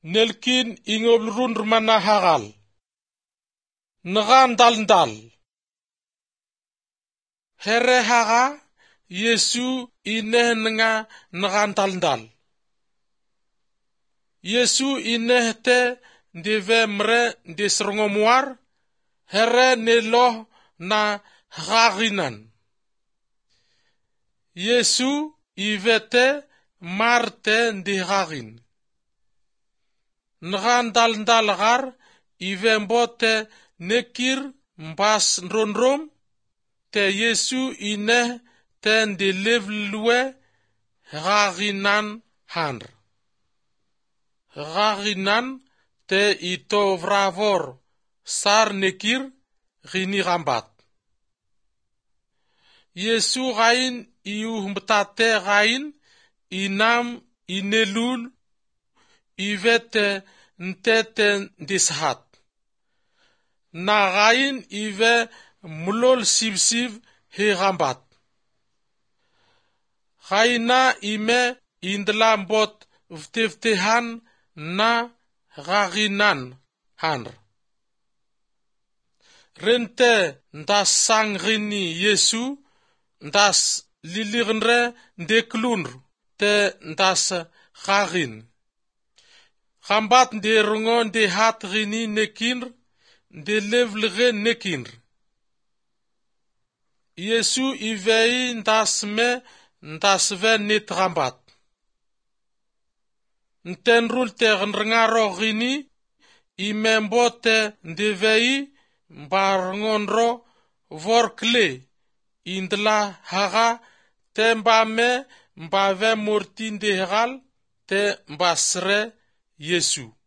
nelkin ingoblrun mana hagal. Ngan dal. Here haga Yesu ineh nga ngan dal. Yesu ineh te deve mre de srongomuar here neloh na haginan. Yesu ivete marte de hagin. Ngan dal gar ivembote nekir mbas nronrom te Yesu ineh ten de levlue haginan handr. Haginan te ito vravor sar nekir gini gambat. Yesu gain iuhmtate gain inam inelul ivete nteten dishat. Na gain ive mulol sibsib he gambat. Gaina ime indlambot vteftehan na gaginan handr. Rente ndas sangrini Yesu ndas lilignre ndeklunr te ndas gagin. Gambat de rungon de hat gini nekinr de levlge nekinr. Yesu ivei ndas me ndas ve nit gambat. Ntenrul te nrngaro gini imembote ndevei mbarngonro vorkle indla haga te mbame mbave mortin de hegal te mbasre Yesu.